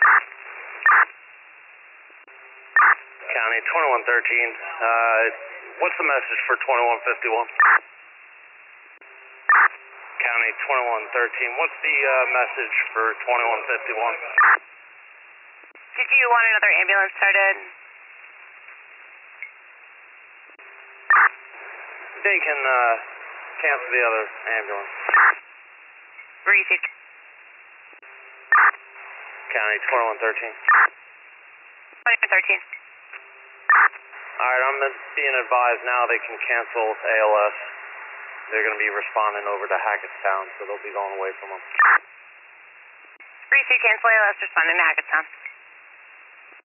County 2113. What's the message for 2151? County 2113. What's the message for 2151? Did you want another ambulance started? They can cancel the other ambulance. Received. County 2113. 2113. Alright, I'm being advised now they can cancel ALS. They're going to be responding over to Hackettstown, so they'll be going away from them. Received, cancel ALS, responding to Hackettstown.